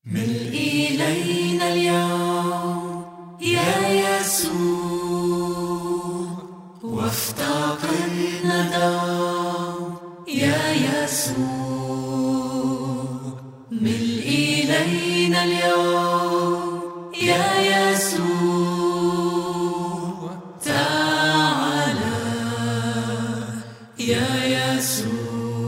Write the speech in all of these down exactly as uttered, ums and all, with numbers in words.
مل إلينا اليوم يا يسوع، وافتقدنا دوم يا يسوع. مل إلينا اليوم يا يسوع، تعالى يا يسوع.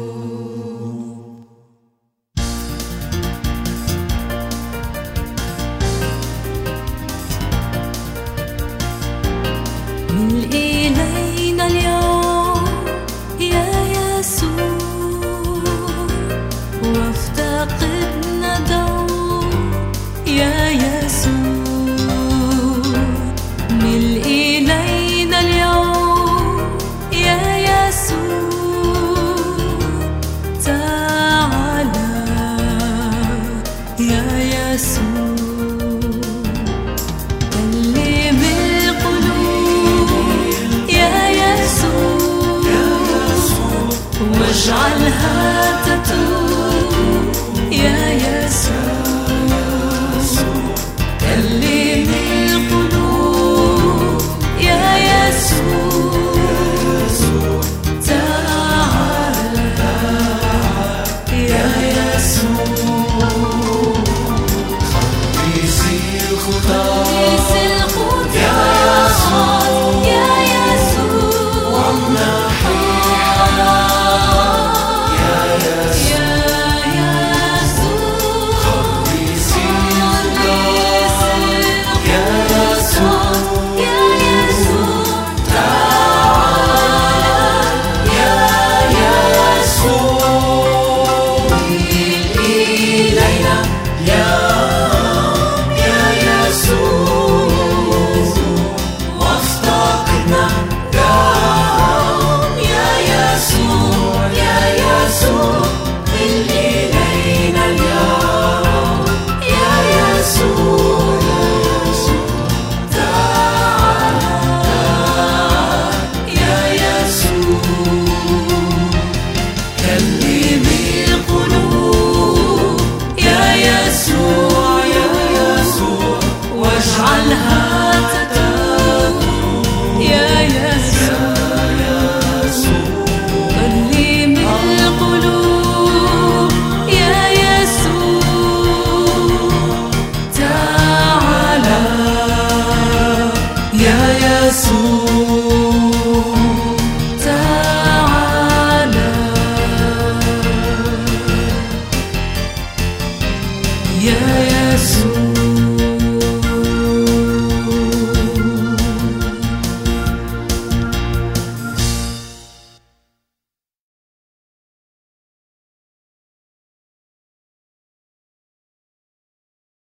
مل إلينا اليوم يا يسوع، وافتقدنا دوم يا يسوع. مل إلينا اليوم يا يسوع، تعالى يا يسوع. واجعلها تتوب يا يسوع، كلم القلوب يا يسوع، تعالى يا يسوع. خلص الخطى خلص الخطى يا يسوع، وامنحي يا يسوع.